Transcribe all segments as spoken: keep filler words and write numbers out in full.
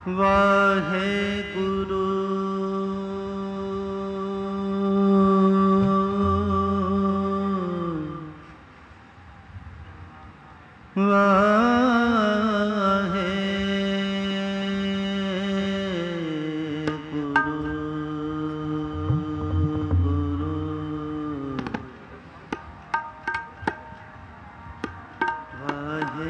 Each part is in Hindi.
वाहे गुरु वाहे गुरु गुरु वाहे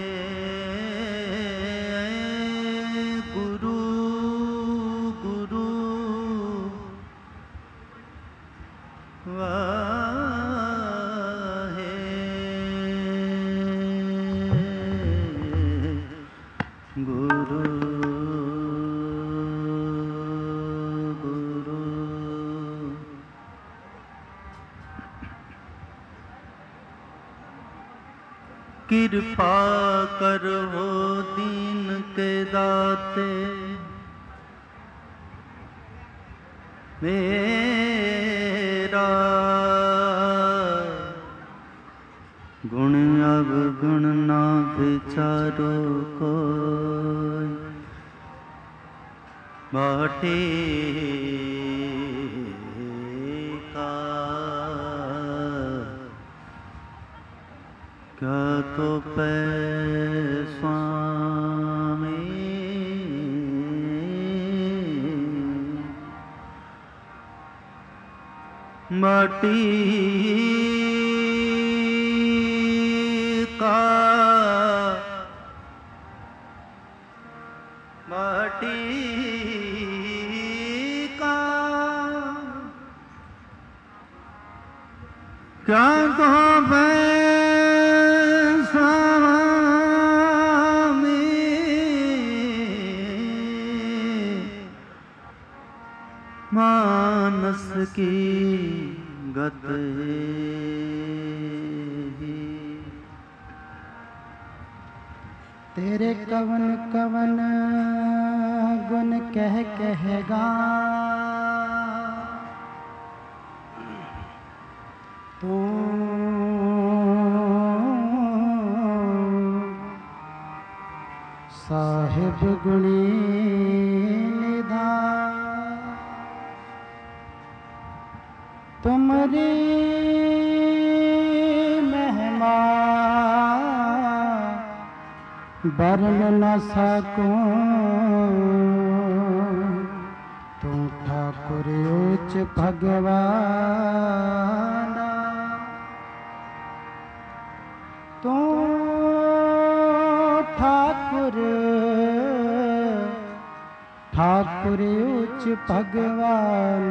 कृपा करो दीन के दाते मेरा गुण अब गुण ना विचारो कोई बाटे का क्या तो पै स्वामी माटी का माटी का क्या तो पै मानस की गत तेरे कवन कवन गुण कह कहेगा तू साहिब गुणी निधान तुमरी महिमा वर्ण न सकूं तू ठाकुर उच्च भगवान तू ठाकुर ठाकुर उच्च भगवान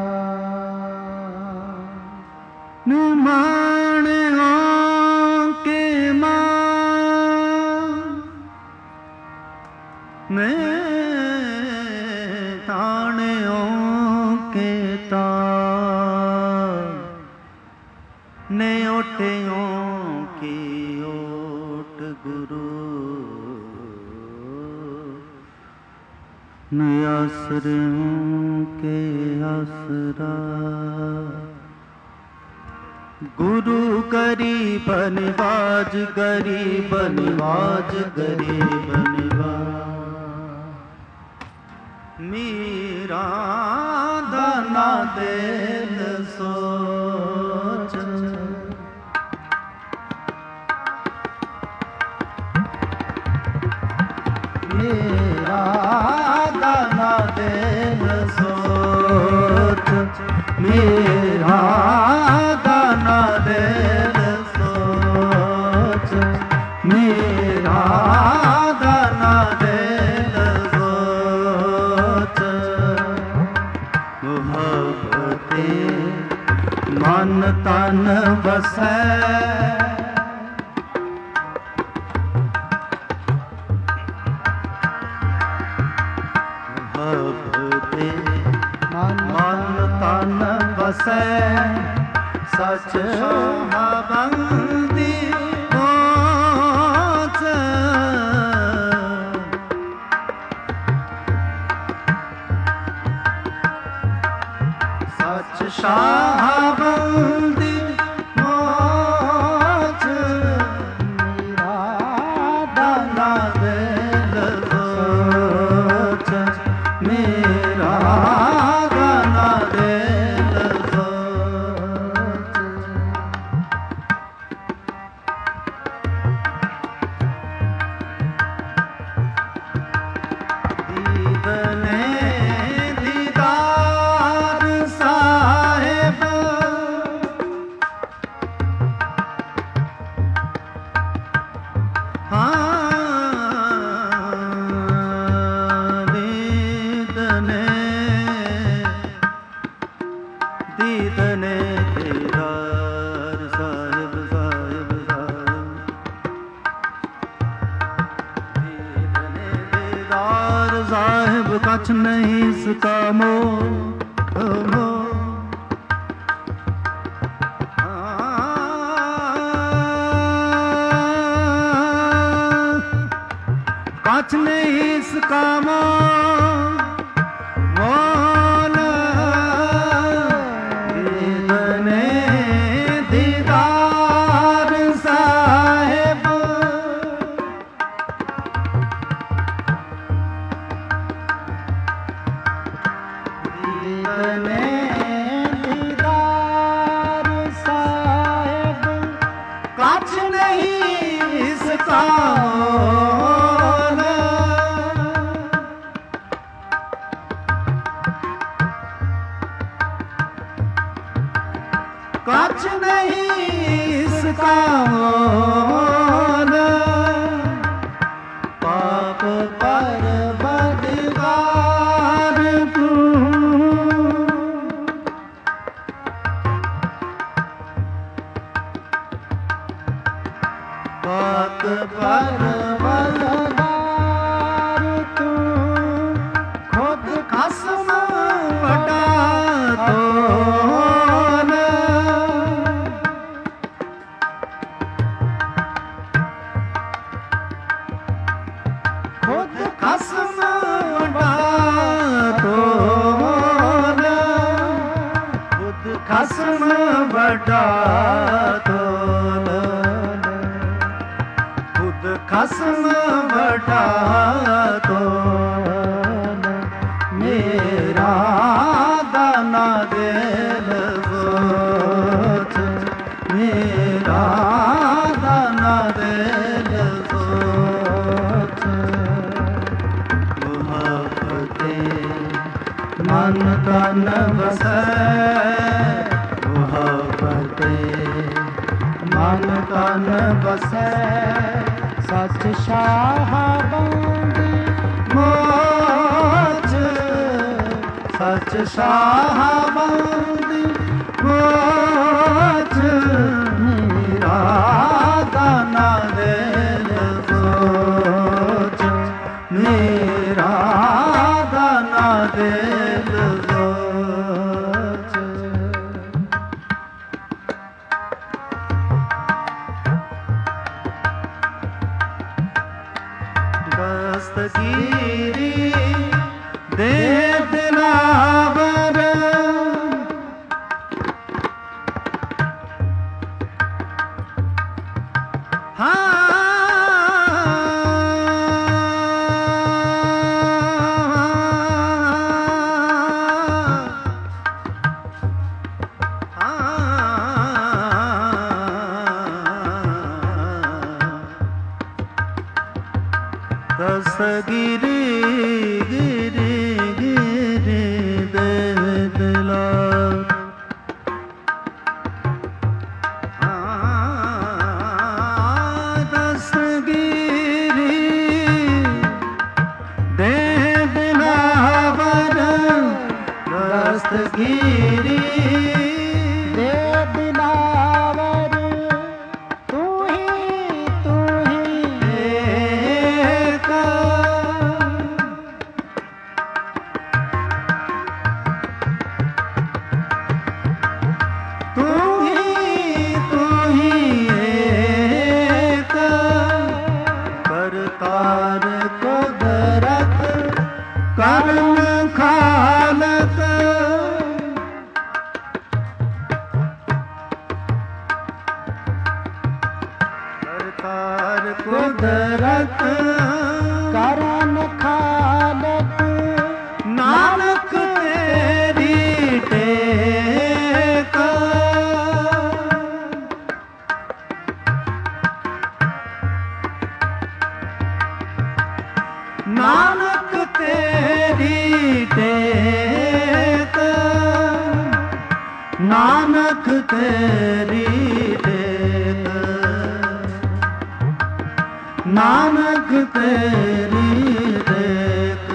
नुमान के मान मैं ताने के तान ने ओटे की ओट गुरु न आसरों के आसरा गुरु गरीब निवाज गरीब निवाज गरीब निवाज मीरा दाना दिल सोच मेरा दाना दिल सोच मेरा दाना दिल सोच मेरा दाना दिल सोच मोहब्बते मन तन बसै मोहब्बते मन तन बसै सच बंदी पहुँच सच शाहबंदी पहुँच मेरा दाना दिल सोच कछ नहीं इसका मोह मोह कछ नहीं इसका मोल मोल दीदने दीदार साहिब दीदने दीदार साहिब कछ नहीं इसका कछ नहीं इसका मोल पाप पर बदगार तू पाप पर बदगार तू खुद खसम बटा तो खसम बटा तोल खुद खसम बटा तोल मेरा दाना दिल सोच मेरा दाना दिल सोच मोहब्बते मन तन बसै मन तन बसै सच शाहबंदी मोच सच शाहबंदी मोच मेरा दाना दिल सोच मेरा दाना दिल दस्तगीरी दे दिलावर हाँ दस्तगीरी गिरी गिरी दे दिला दस्तगीरी दे दिलावर दस्तगीरी दे दिलावर तू ही तू ही तू ही तू ही एक करतार कुदरत कर्म खालत करतार कुदरत करम खालत नानक तेरी टेक नानक तेरी टेक नानक तेरी टेक नानक तेरी टेक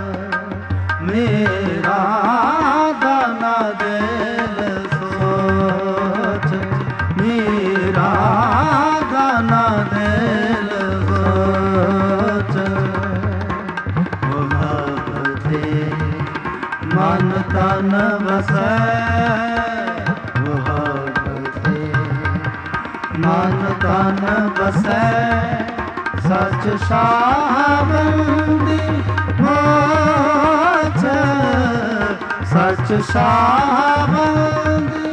मेरा दाना दिल सोच मेरा दाना दिल सोच मोहब्बते मन तन बसै मोहब्बते मन तन बसै सच शाहबंदी मोच सच शाहबंदी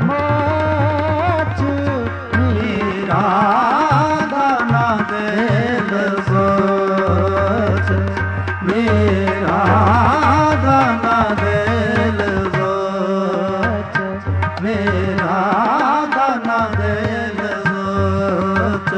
मोच मेरा दाना दिल सोच मेरा दाना दिल सोच मेरा दाना दिल सोच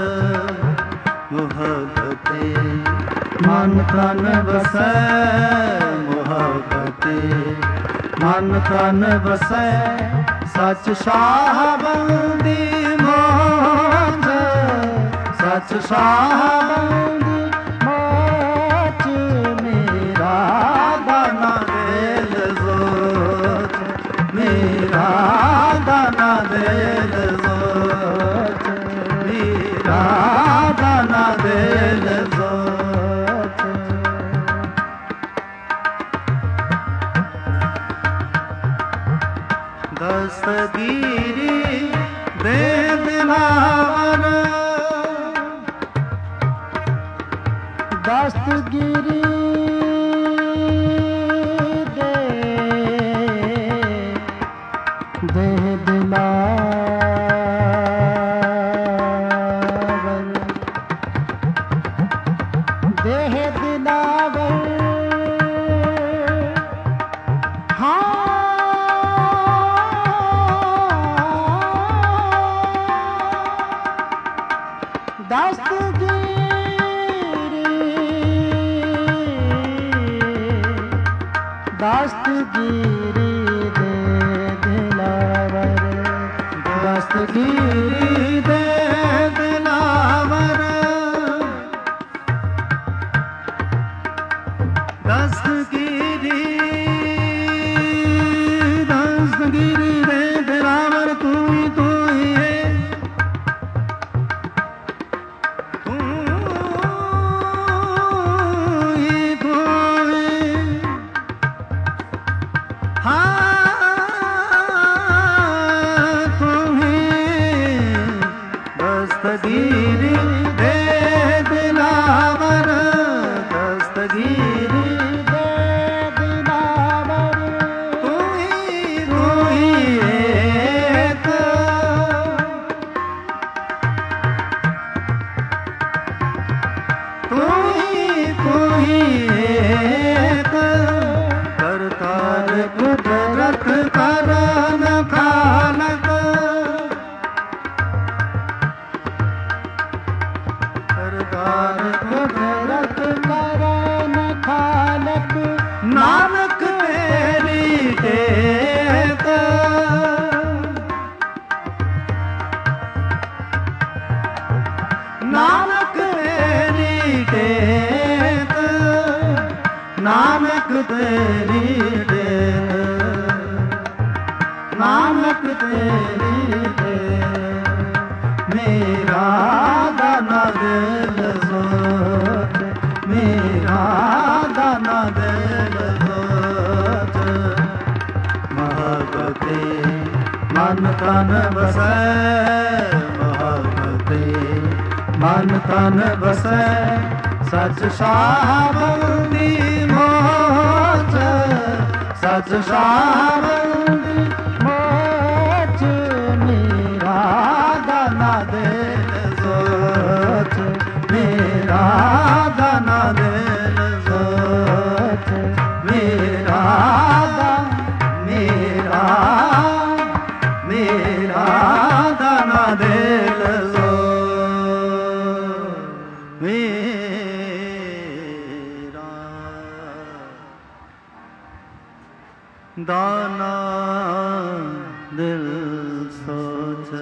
मोहब्बते मन तन बसै मोहब्बते मन तन बसै सच शाहबंदी मोच सच शाहबंदी मोच मेरा दाना दिल सोच मेरा दाना दिल सोच मेरा दाना दिल सोच दस्तगीरी दे दिलावर दस्तगीरी दे दे दिलावर देह दिलावर दस्तगीरी दे दिलावर दस्तगीरी दे दिलावर दस्तगीरी दस्तगीरी दे दिलावर तू ही तू ही है तू ही तू है दस्तगीरी दे दिलावर दस्तगीरी दे दिलावर तू ही तू ही एक तू ही तू ही एक करतार कुदरत करन खालक करतार कुदरत करन खालक नानक तेरी टेक नानक तेरी टेक नानक तेरी टेक नानक तेरी टेक मेरा दाना दिल सोच मेरा दाना दिल सोच मोहब्बते मन तन बसै मोहब्बते मन तन बसै सच शाहबंदी मोच सच शाहबंदी मोच मेरा दाना दिल सोच मेरा दाना दिल सोच मेरा मेरा मेरा दाना दिल सोच मेरा दाना दिल सोच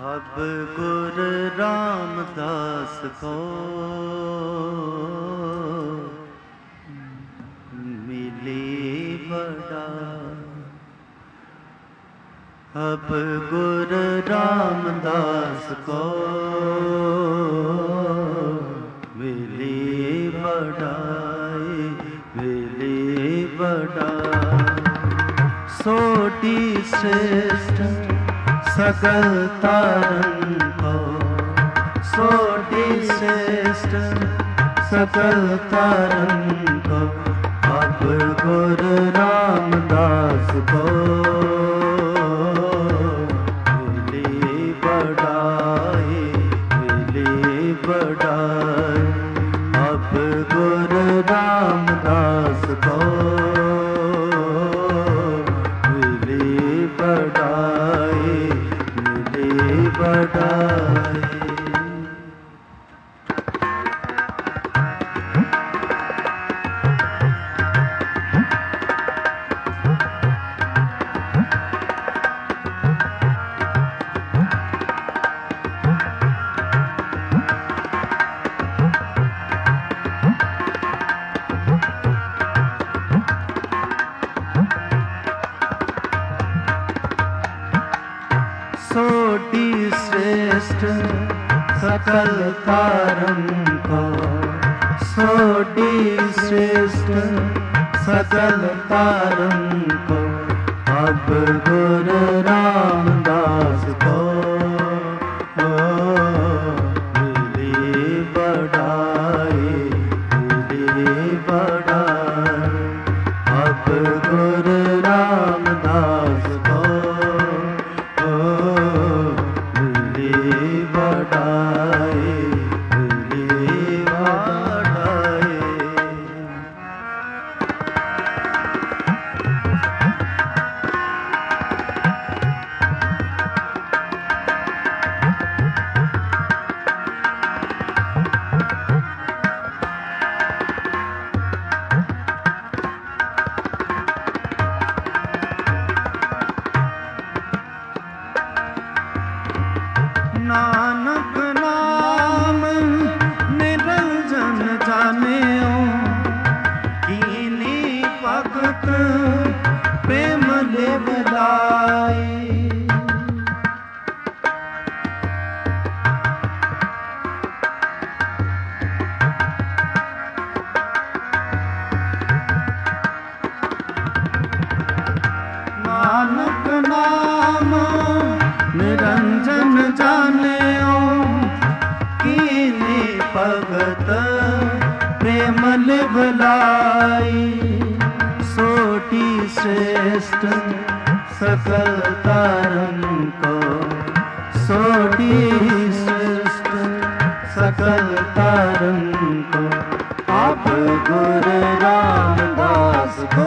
अब गुर रामदास को मिली बड़ा, अब गुर रामदास को मिली बड़ाई, मिली बड़ाई। सोटी श्रेष्ठ सकल तारन को, सोटी श्रेष्ठ सकल तारन को, अब गुर रामदास को मिली बड़ाई, मिली बड़ाई। अब गुर रामदास को मिली बड़ाई, मिली बड़ाई। सोटी श्रेष्ठ सकल तारन को, सोटी श्रेष्ठ सकल तारन को, अब गुर रामदास को मिली बड़ाई, मिली बड़ाई। अब गुर रामदास को मिली बड़ाई, मिली बड़ाई। नानक नाम निरंजन जानेओ, कीनी भगत प्रेम लिवलाई। नानक नाम निरंजन जानेओ, कीनी भगत प्रेम लिवलाई। सोटी श्रेष्ठ सकल तारन को, सोटी श्रेष्ठ सकल तारन को, अब गुर रामदास को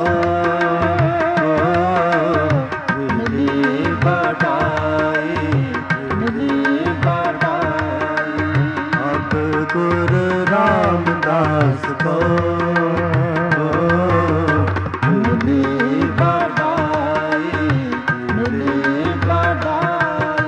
मिली बड़ाई, मिली बड़ाई। अब गुर रामदास को मिली बड़ाई, मिली बड़ाई।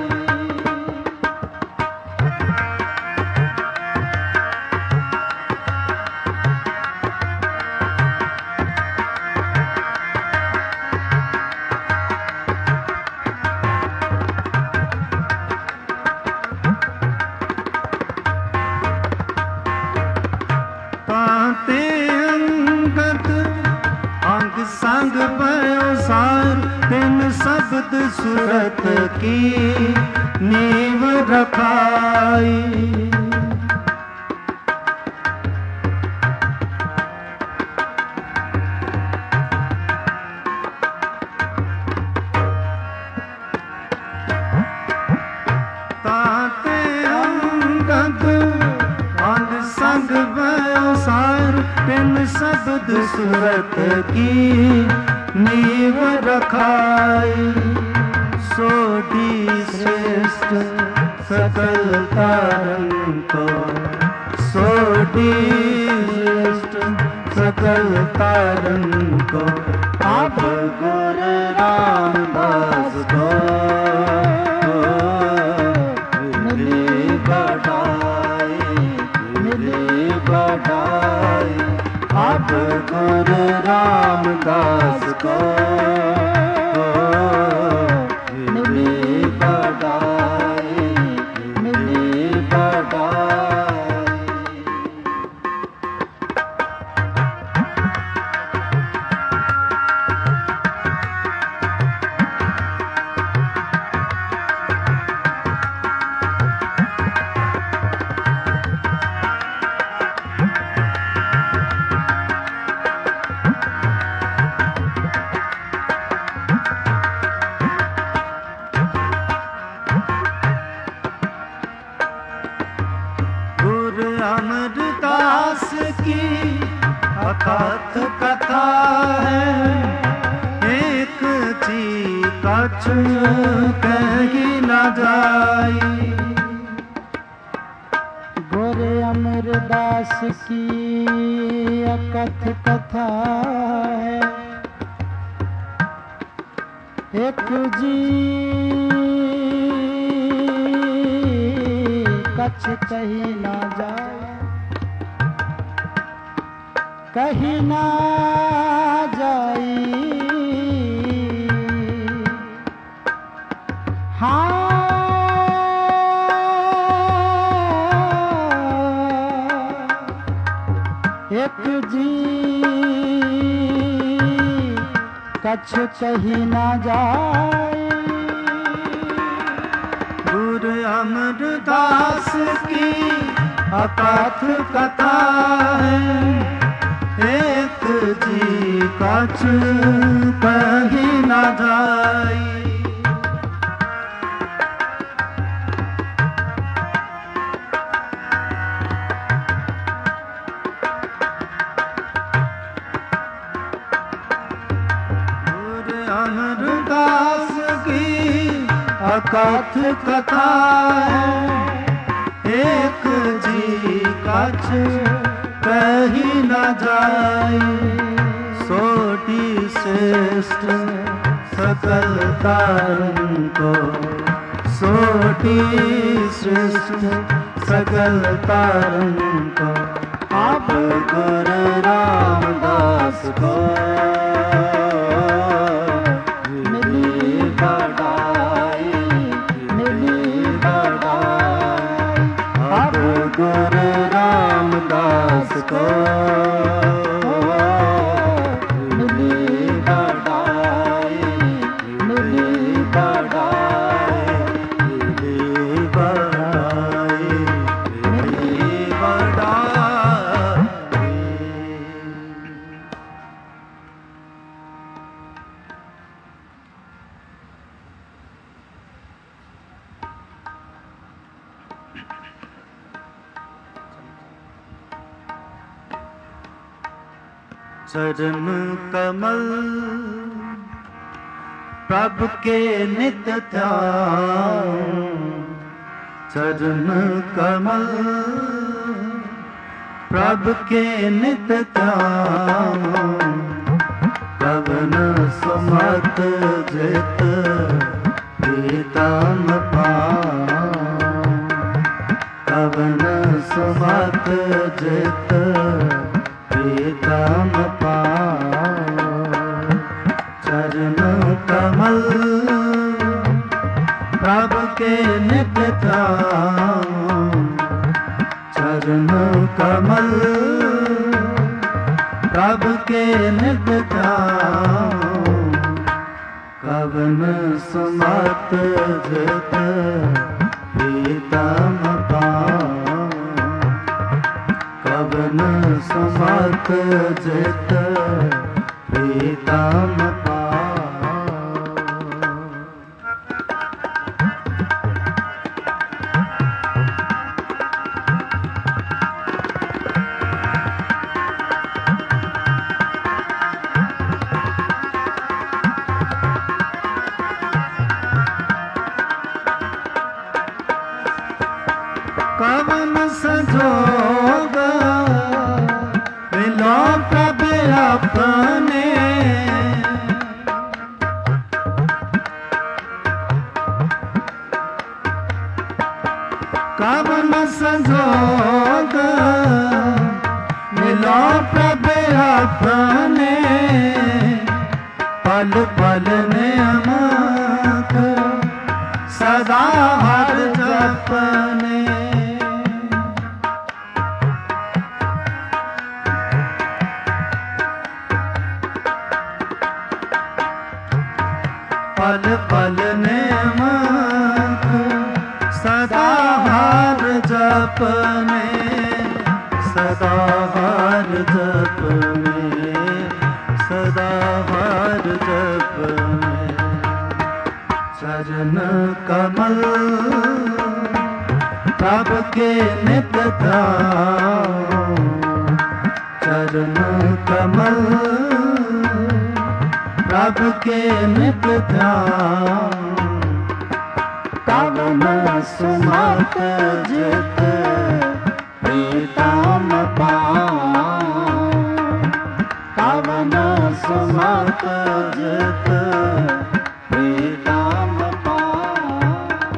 ताते अंगत अंग संग भयो सार, तिन शब्द सुरत की नींव रखाई। ताते अंगत अंग संग भयो सार, तिन शब्द सुरत की नींव रखाई। सोटी श्रेष्ठ सकल तारन को, सोटी श्रेष्ठ सकल तारन को, अब गुर रामदास को रामदास को मिली बड़ाई, मिली बड़ाई। अमरदास की अकथ कथा है, एक जी कछ कही न जाई। गोरे अमरदास की अकथ कथा है, एक जी कछ कही ना जाए, कही ना जाई। हाँ एक जी कछ कही ना जाए। गुरु अमरदास की अकथ कथा है, एक जी कछ कही न जाई। गुरु अमरदास की अकथ कथा है, एक जी कछ कही न जाई। सोटी श्रेष्ठ सकल तारन को, सोटी श्रेष्ठ सकल तारन को, अब गुरु रामदास को मिली बड़ाई, मिली बड़ाई। अब गुरु रामदास को मिली बड़ाई, मिली बड़ाई, मिली बड़ाई, मिली बड़ाई। चरण कमल प्रभु के नित ध्यान, चरण कमल प्रभु के नित ध्यान। पवन सुमत जित प्रीतम पान, पवन सुमत जित प्रीतम पान। चरण कमल प्रभु के नित ध्यान, चरण कमल प्रभु के नित ध्यान। कवन सुमत जित प्रीतम पान, कवन सुमत जित प्रीतम पान। कवन संजोग मिलो प्रभु अपने, कवन संजोग लो प्रभु अपने पल पल नियमक सदा हर जपने पल पल नियमक सदा हर जपने सदा हर जपने सदा हर जपने चरण कमल प्रभु के नित ध्यान चरण कमल प्रभु के नित ध्यान कवन सुमत जित प्रीतम पाऊं कवन सुमत जित प्रीतम पाऊं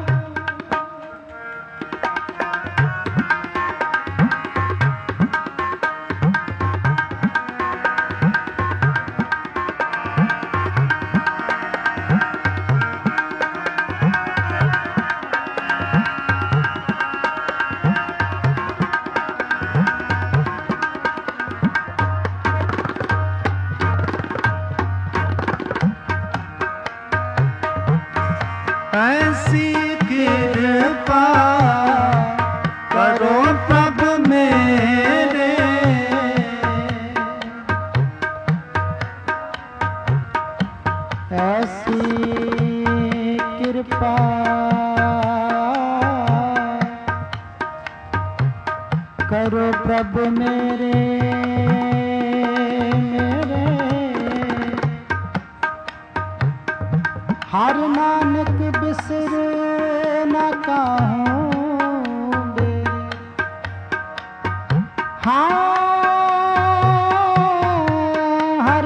ऐसी कृपा करो प्रभु मेरे ऐसी कृपा करो प्रभु मेरे मेरे हर नानक बिसर न कहूँ बेरे हाँ हर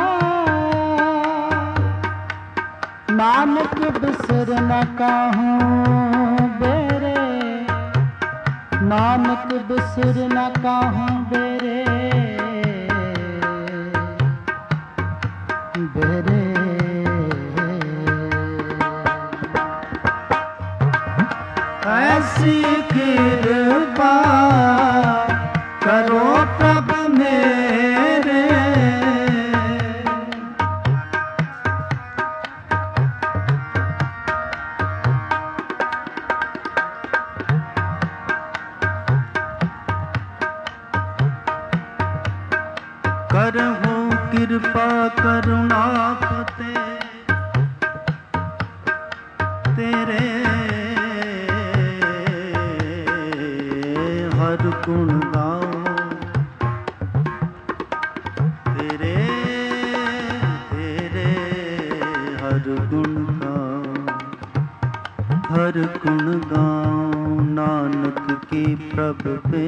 नानक बिसर न कहूँ बेरे नानक बिसर न कहूँ बेरे बेरे ऐसी कृपा करो प्रभु मेरे करहु कृपा करुणापते तेरे हर गुण गाओ तेरे तेरे हर गुण गाओ हर गुण गाओ नानक की प्रभु पे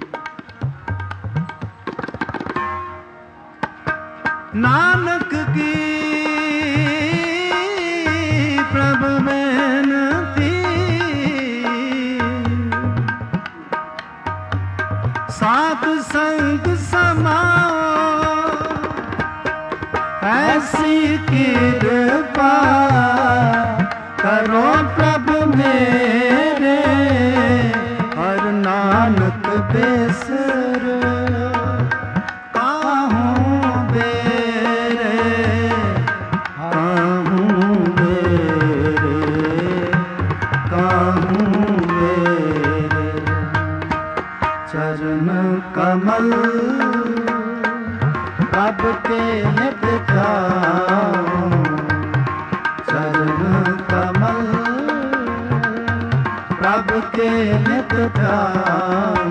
नानक की प्रभु बेनती साध संग समाओ ऐसी कृपा करो प्रभु मेरे हर नानक बेसर चरण कमल प्रभु के नित ध्यान चरण कमल प्रभु के नित ध्यान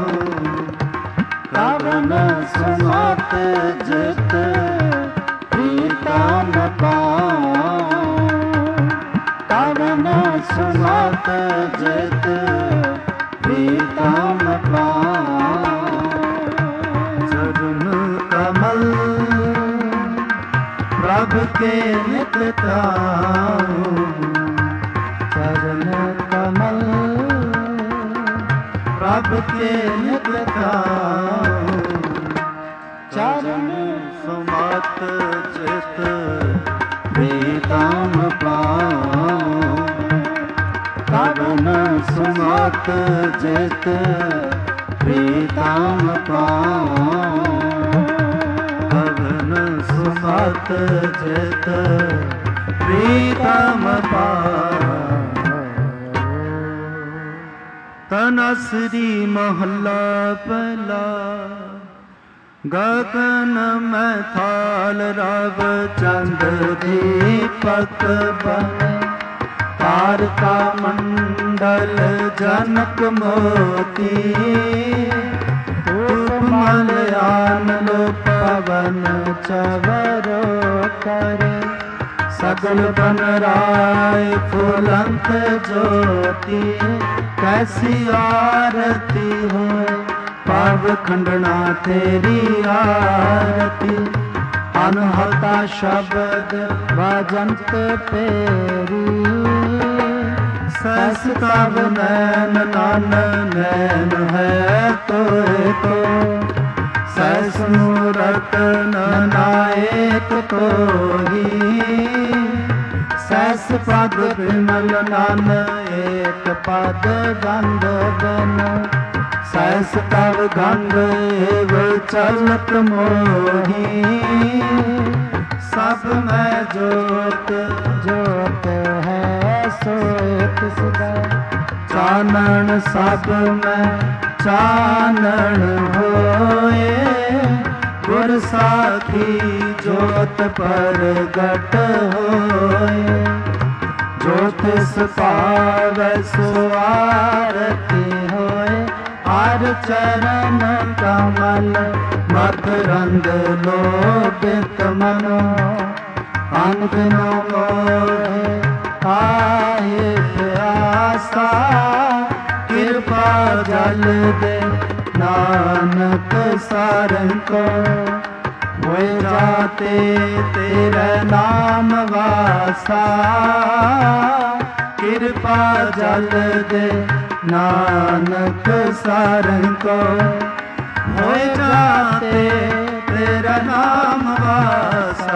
कवन सुमत जित प्रीतम पाऊं कवन सुमत जित प्रीतम पाऊं चरण कमल प्रभु के नित ध्यान चरण कमल प्रभु के नित ध्यान ਕਵਨ ਸੁਨਾਤ ਜਿਤ ਪ੍ਰੀਤਮ ਪਾਉ। ਕਵਨ ਸੁਨਾਤ ਜਿਤ ਪ੍ਰੀਤਮ ਪਾਉ। ਤਨਸਰੀ ਮਹੱਲਾ ਪਹਿਲਾ। ਗਗਨ ਮੈਂ ਥਾਲ ਰਵ ਚੰਦ ਦੀਪਕ ਬਨੇ। ਤਾਰਕਾ ਮੰਡਲ ਜਨਕ ਮੋਤੀ। ਮਲਿਆਨ ਲੋ ਪਵਨ ਚਵਰੋ ਕਰੇ। ਸਗਲ ਬਨ ਰਾਏ ਫੁਲੰਤ ਜੋਤੀ। ਕੈਸੀ ਆਰਤੀ ਹੋਏ ਪਾਵ ਖੰਡਣਾ ਤੇਰੀ ਆਰਤੀ। ਅਨਹਤਾ ਸ਼ਬਦ ਵਜੰਤ ਪੇਰੀ। ਸਸ ਤਵ ਨੈਨ ਨਨ ਨੈਨ ਹੈ ਤੋਏ ਤੋ। ਸਸ ਮੂਰਤ ਨਾਇਕ ਤੋਹੀ। ਸਸ ਪਦ ਬਿਮਲ ਨਨ ਏਕ ਪਦ ਗੰਧ ਬਨ। ਸਸ ਤਵ ਗੰਧ ਏਵ ਚਲਤ ਮੋਹੀ। ਸਭ ਮੈਂ ਜੋਤ ਜੋਤ ਹੈ ਸੋਇ ਤਿਸਦਾ। ਚਾਨਣ ਸਭ ਮੈਂ ਚਾਨਣ ਹੋਏ। ਗੁਰ ਸਾਖੀ ਜੋਤ ਪ੍ਰਗਟ ਹੋਏ। ਜੋ ਤਿਸ ਪਾਵੈ ਸੋ ਆਰਤੀ ਹੋਏ। ਹਰ ਚਰਨ ਕਮਲ ਮਕਰੰਦ ਲੋਭਿਤ ਮਨੋ। ਅੰਗਨ ਮੋਹਿ ਆਏ ਪਿਆਸਾ। ਕਿਰਪਾ ਜਲ ਦੇ ਨਾਨਕ ਸਾਰੰ ਕੋ। ਹੋਏ ਜਾਤੇ ਤੇਰੇ ਨਾਮ ਵਾਸਾ। ਕਿਰਪਾ ਜਲ ਦੇ ਨਾਨਕ ਸਾਰੰ ਕੋ। ਹੋਏ ਜਾਤੇ ਤੇਰਾ ਨਾਮ ਵਾਸਾ।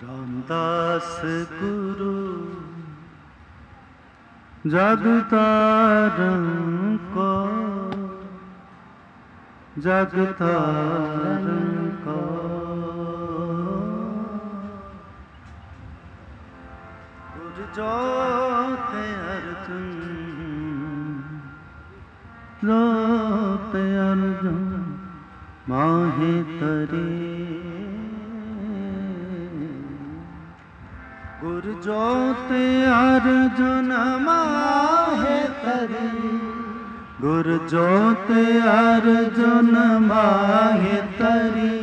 रामदास गुरु जग तारन को, जग तारन को। गुर जोते अर्जुन, जोते अर्जुन माहे तरे। गुर जोते अर्जुन माहे तरे, गुर जोते अर्जुन माहे तरी।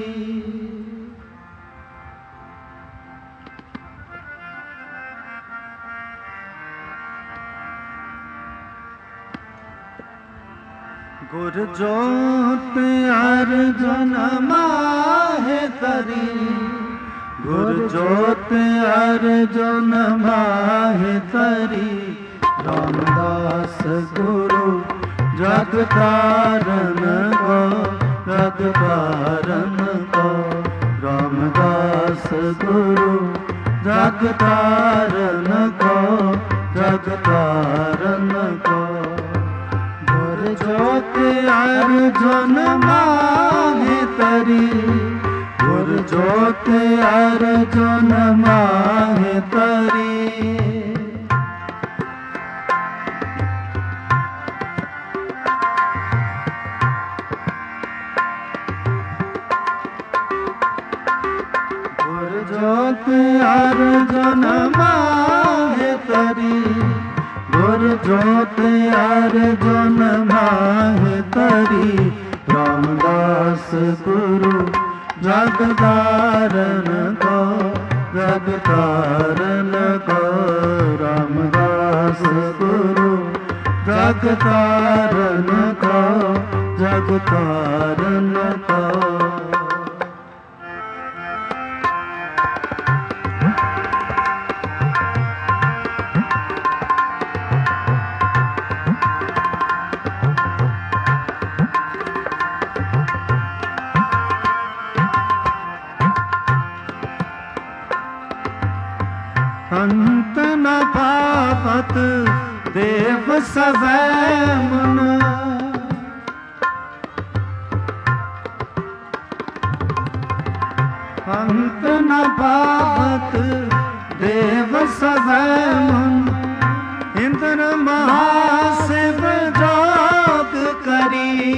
गुर जोते अर्जुन माहे तरी, गुर जोते अर्जुन माहे तरी। रामदास गुरु जग तारन को, जग तारन को। रामदास गुरु जग तारन को, जग तारन को। गुर जोते अर्जुन माहे तरी, गुर जोते अर्जुन माहे तरी। गुर जोते अर्जुन माहे तरी, गुर जोते अर्जुन माहे तरी। रामदास गुरु जग तारन को, जग तारन को। रामदास गुरु जग तारन को, जग तारन को। अंत न पावत देव सवै मुन, अंत न पावत देव सवै मुन। इंद्र महाशिव जोग करी,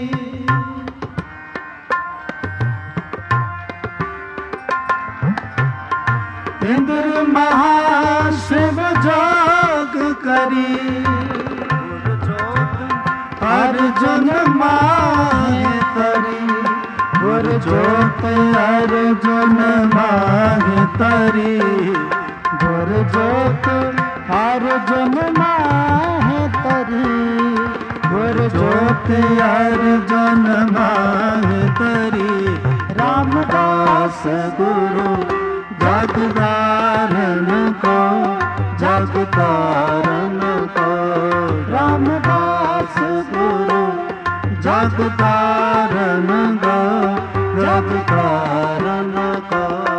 इंद्र महाशिव जोग करी। गुर जोत अर्जुन माहे तरी, गुर जोत अर्जुन माहे तरी। गुर जोत अर्जुन माहे तरी, गुर जोत अर्जुन माहे तरी। रामदास गुरु जग तारन को, जग तारन को। रामदास गुरु जग तारन को, जग तारन को।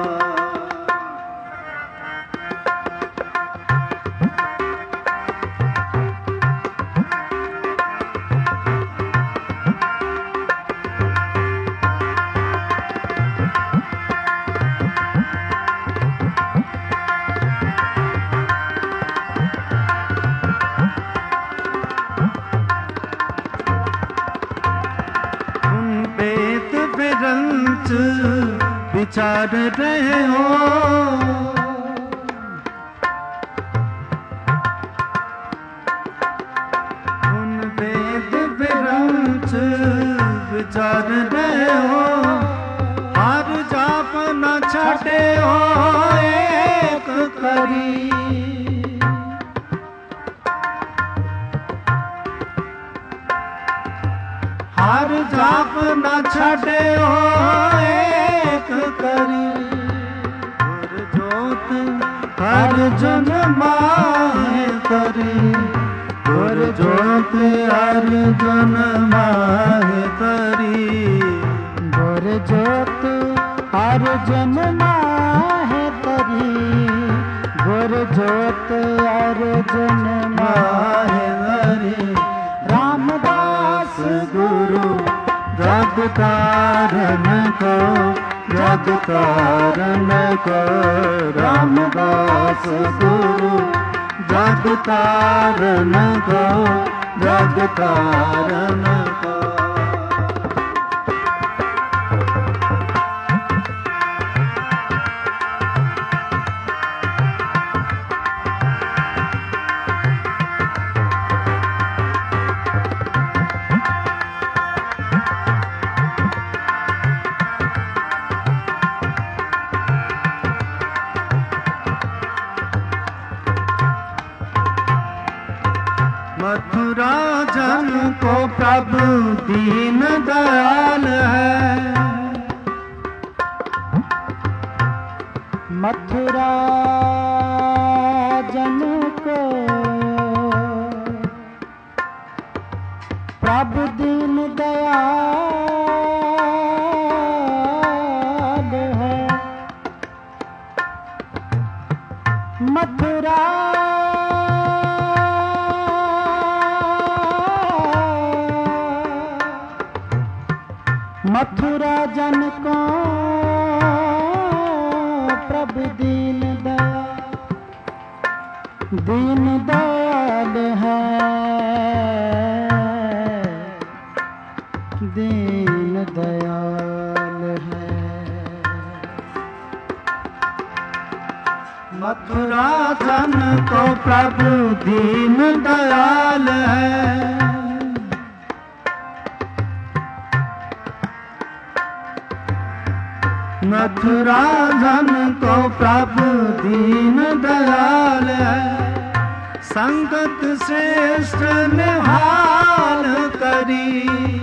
विरंच विचार रहे हो, उन वेद विरंच विचार रहे हो। हर जाप न छटे हो एक करी, हर जाप न छटे हो एक करी। गुर जोत अर्जुन माहे तरी, गुर जोत अर्जुन माहे तरी। गुर जोत अर्जुन माहे तरी, जग तारन को, जग तारन को रामदास गुरु, जग तारन को, जग तारन को। मथुरा जन को प्रभु दीन दयाल है, मथुरा जन को प्रभु दीन दयाल है। मथुरा मथुरा जन को प्रभु दीन दयाल, दीन दयाल है, दीन दयाल है। मथुरा जन को प्रभु दीन दयाल है, मथुरा जन को प्रभु दीन दयाल है। संगत श्रेष्ठ निहाल करी,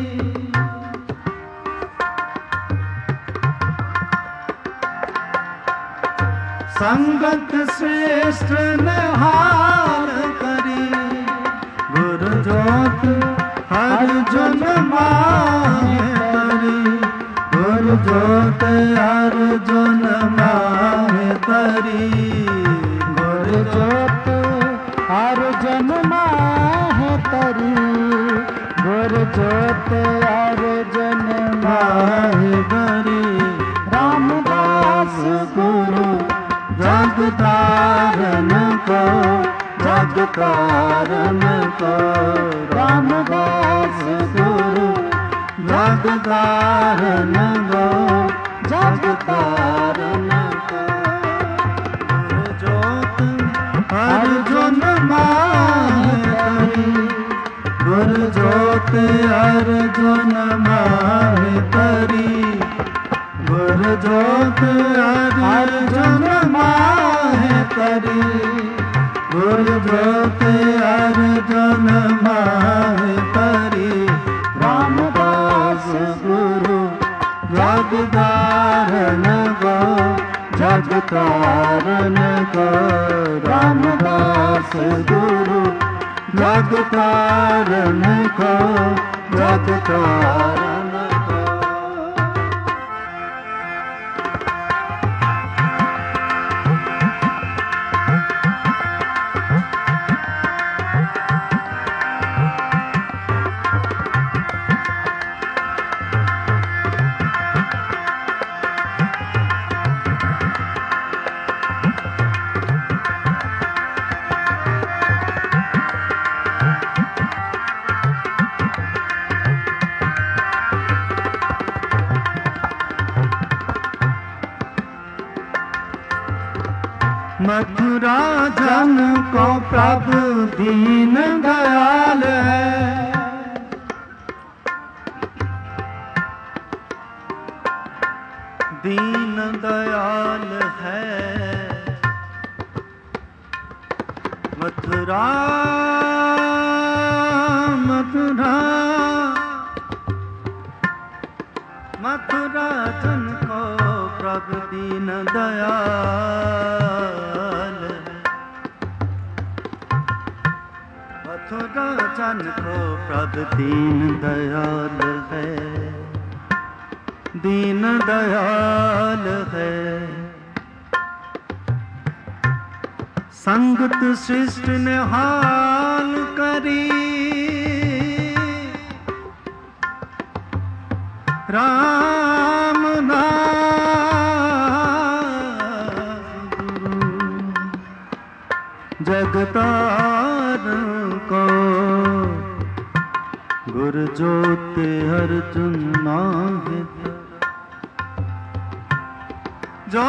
संगत श्रेष्ठ निहाल करी, गुरु ज्योत हर जन माहे तरी, गुरु ज्योत हर जन माहे तरी, गुरु ज्योत हर जन माहे तरी, गुरु ज्योत हर जन माहे तरी। रामदास गुरु जग तारन को, जग तारन को रामदास गुरु, जग तारन को, जग तारन को। ज्योत हर जन माहे तरी, गुरु ज्योत हर जन माहे तरी, गुरु ज्योत हर जन माहे तरी, गुरु ज्योत हर जन माहे तरी। रामदास गुरु जग तारन को, जग तारन को रामदास गुरु, जग तारन को, जग तारन को। मथुरा जन को प्रभु दीन दयाल है, दीन दयाल है। मथुरा मथुरा मथुरा जन को प्रभु दीन दयाल है, मथुरा जन को प्रभु दीन दयाल है, दीन दयाल है। संगत शिष्ट निहाल करी, रामदास गुरु जगतारण को गुर ज्योति अर्जुन माहे जो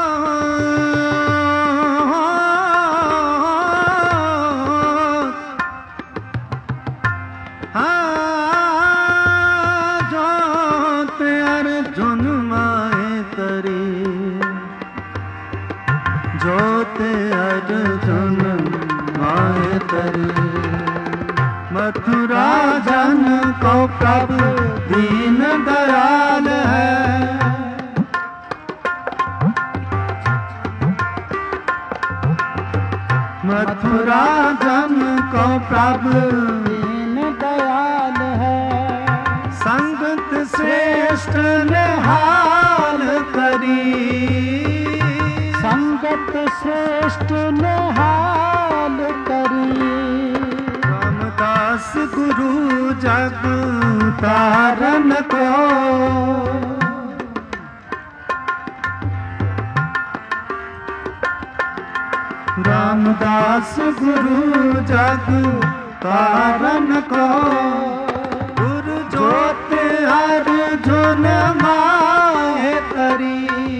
मथुरा जन को प्रभु दीन दयाल है। मथुरा जन को प्रभु दीन दयाल है। संगत श्रेष्ठ निहाल करी। संगत श्रेष्ठ निहाल करी। दास गुरु जग तारन को रामदास गुरु जग तारन को गुरु ज्योति अर्जुन माहे तरी।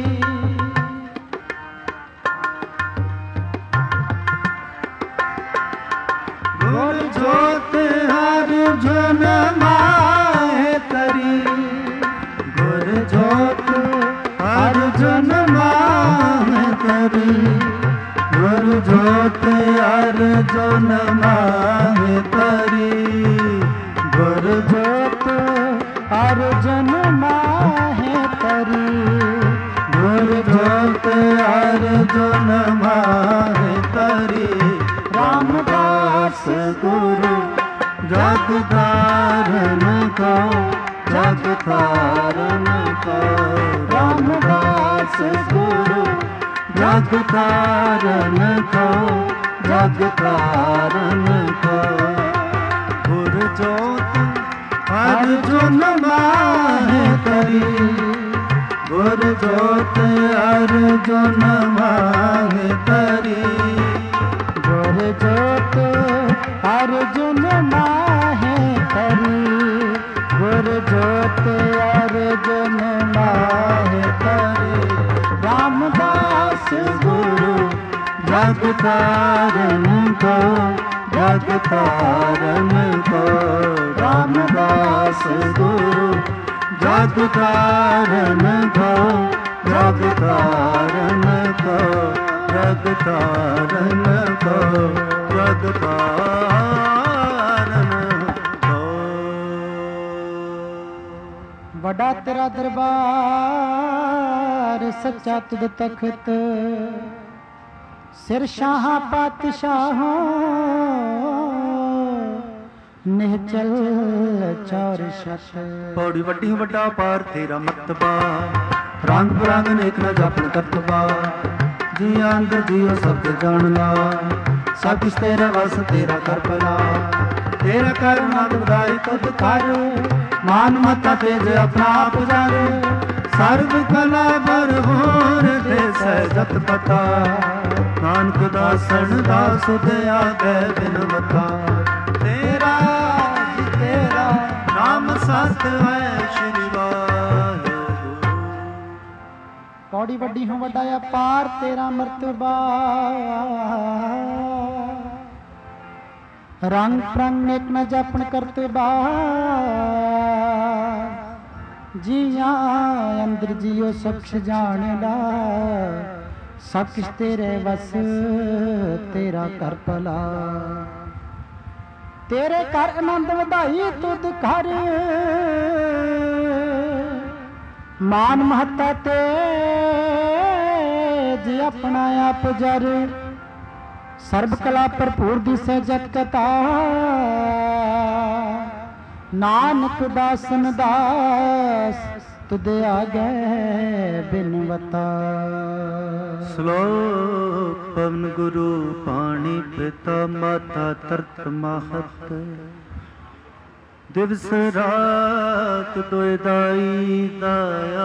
गुरु ज्योति अर्जुन माहे तरी। गुरु ज्योति अर्जुन माहे तरी। गुरु ज्योति अर्जुन माहे तरी। गुरु ज्योति अर्जुन माहे तरी। गुरु ज्योति अर्जुन माहे तरी। रामदास गुरु जग तारन को जग तारन को। रामदास गुरु जग तारन को जग तारन को। गुरु ज्योति अर्जुन माहे तरी। गुरु ज्योति अर्जुन माहे तरी। गुरु ज्योति अर्जुन माहे तरी। गुरु ज्योति अर्जुन माहे तरी। रामदास गुरु जग तारन को जग तारन को। रामदास गुरु जग तारन को जग तारन को। जग तारन को जग तारन को। बड़ा तेरा दरबार सच्चा तुद तख्त। सिर शाह पातशाहों निहचल चौर शत। पौड़ी वड्डी वड्डा पार तेरा मर्तबा। रंग बिरंग नेक न जापन करतबा। जी अंदर जियो सब जान ला। सब कुछ तेरा वस तेरा कर भला। तेरा कर नंद बधाई तुद कर। मान मता तेज अपना आप जाने। सर्व कला बरहोर ते सहजत पता। नानक दासन दास दया गै बिन मता। तेरा तेरा नाम सत है श्री वाहिगुरु। पौड़ी वड्डी हूँ वड्डाया पार तेरा मर्तबा। रंग प्रंग नेक न जपन करतबा। जिया अंदर जियो सब जान ला। सब किश तेरे वस तेरा कर भला। तेरे कर आनंद वधाई तुद कर। मान महता तेज अपना आप जर। सर्व कला भरपूर दिसे जत कथा। नानक दासन दास तुद आगे बिनवता। श्लोक पवन गुरु पाणी पिता माता तरत महत। ਦਿਵਸ ਰਾਤ ਦੋਇ ਦਾਈ ਦਾਇਆ,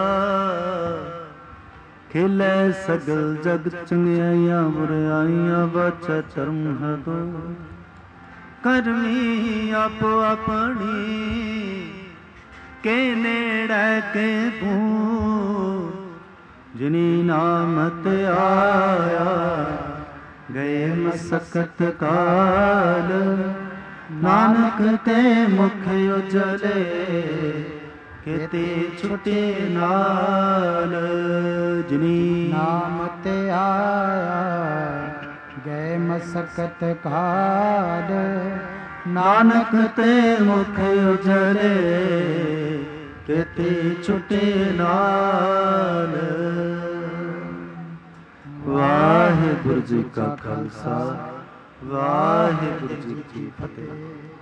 ਖੇਲੇ ਸਗਲ ਜਗ ਚੰਗਿਆਈਆਂ ਬੁਰਾਈਆਂ, ਬਾਚਾ ਧਰਮ ਹੈ ਦੋ ਕਰਮੀ ਆਪੋ ਆਪਣੀ, ਕੇ ਨੇੜੇ ਕੇ ਤੂੰ ਜਿਨੀ ਨਾਮ ਤੇ ਆਇਆ, ਗਏ ਮਸਕਤ ਕਾਲ ਨਾਨਕ ਤੇ ਮੁਖ ਉਜਲੇ, ਕਿਤੇ ਛੁਟੇ ਨਾਲ ਜਿਨੀ ਨਾਮ ਤੇ ਆਇਆ, ਗਏ ਮਸਕਤ ਕਾਲ ਨਾਨਕ ਤੇ ਮੁਖ ਉਜਲੇ, ਕਿਤੇ ਛੁਟੇ ਨਾਲ। ਵਾਹਿਗੁਰੂ ਜੀ ਕਾ ਖਾਲਸਾ, ਵਾਹਿਗੁਰੂ ਜੀ ਕੀ ਫਤਿਹ।